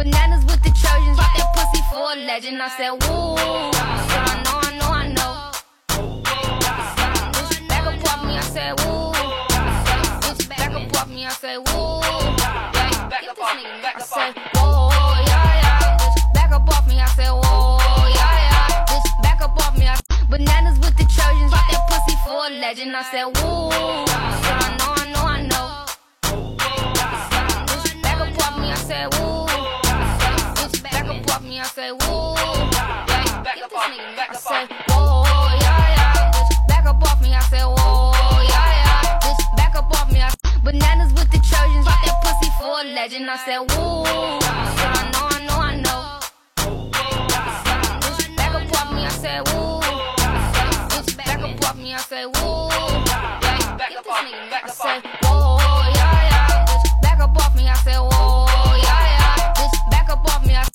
Bananas with the Trojans, bought that pussy for a legend. I said, woo. I know. Back up off me, I said, woo. Back up off me, I said, woo. Back up off me, I said, whoa, yeah. Back up off me, I said, whoa, yeah. Back up off me, Bananas with the Trojans, bought that pussy for a legend. I said, woo. I know. Back up off me, I said, woo. Back up off me, I said, woo. Back up off me, I said, whoa, yeah. Back up off me, I said, whoa, yeah. Back up off me, Bananas with the Trojans, bought that pussy for a legend. I said, woo.